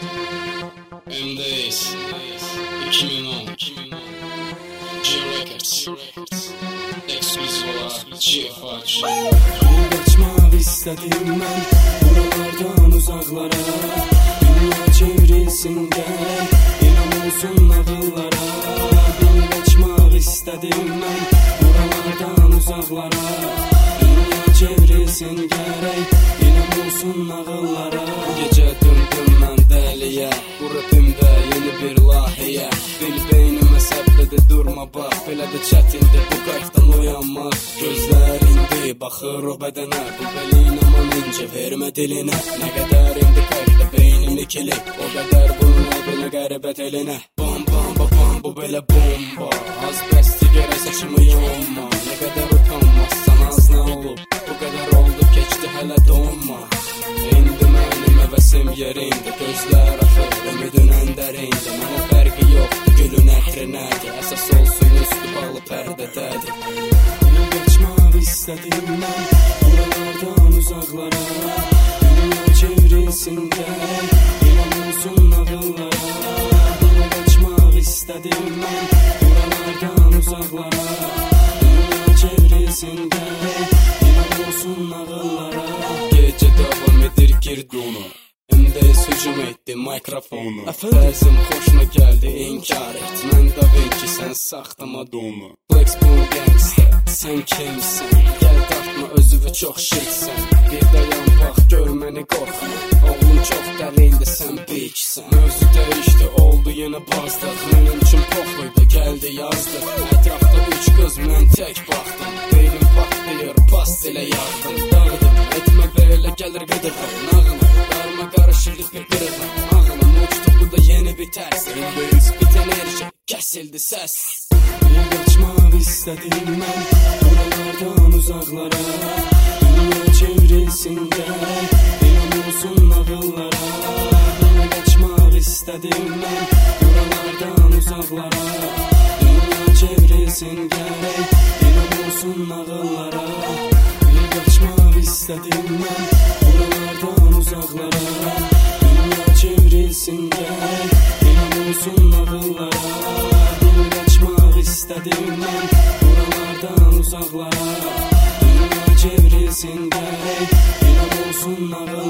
MDS 2010 G Records Exclusive olarak GFH. Kaçmak istedim ben buralardan uzaklara. Dünya çevrilsin gerek, inan olsun akıllara. Kaçmak istedim ben buralardan uzaklara. Dünya çevrilsin gerek, inan olsun akıllara. Gece döndüm ben deliye, bu rapimde yeni bir lahiye. Bil beynime səblədə durma bax, belə də çətindir bu qayıqdan uyanmaq. Gözlərində baxır o bədənə, bu belin aman incə vermə dilinə. Nə qədər indi qayıqda beynini kilib, o qədər bununla belə qəribə telinə. Bam bam bam bam, bu belə bomba, az bəsti gərək saçımı yomma. Nə qədər utanmazsan az nə olub, bu qədər oldu keçdi hələ donma. İndi mənim əvəsim yerində, gözlər axır ümidin əndərində. Mənə fərqi yoxdur gülün ətri nədir, əsas olsun üstü bağlı pərdədədir. Bir qaçmaq istədim mən buralardan uzaqlara. Dünya çevrilsin gərək, inan olsun ağıllara. Bir qaçmaq istədim mən buralardan uzaqlara. Dünya çevrilsin gərək, inan olsun ağıllara. Gecə davam edir girdi onu, MDS hücum etdi mikrofonu. Əfəndim xoşuna gəldi inkar et, mən da bil ki sən saxta Madonna. Flex Boom Gangster, sən kimsən? Gəl dartma özüvü çox şirksən. Bir dayan bax gör məni qorxma, oğlum çox dəlində sən biksən. Mövzu dəyişdi oldu yenə bazdıq, mənim üçün poxuydu gəldi yazdı. Ətrafda üç qız mən tək baxdım, beynim patlayır past ilə yardım. Dağıdım etmə belə gəlir qıdırım, nağım darma qarışırdı bir qırığım. Ağlım uçdu bu da yeni bir tərs, MDS bit enerji kəsildi səs. Bir qaçmaq istədim mən buralardan uzaqlara. Dünya çevrilsin gərək, inan olsun ağıllara. Bir qaçmaq istədim mən buralardan uzaqlara. Dünya çevrilsin gərək, inan olsun ağıllara. Bir qaçmaq istədim mən buralardan uzaqlara. Dünya çevrilsin gərək, inan olsun ağıllara. Bir qaçmaq istədim mən buralardan uzaqlara. Dünya çevrilsin gərək, inan olsun ağıllara.